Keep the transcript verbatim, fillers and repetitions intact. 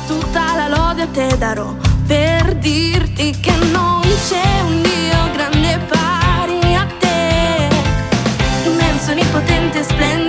tutta la lode a te darò, per dirti che non c'è un Dio grande pari a te, immenso, onnipotente, splendido,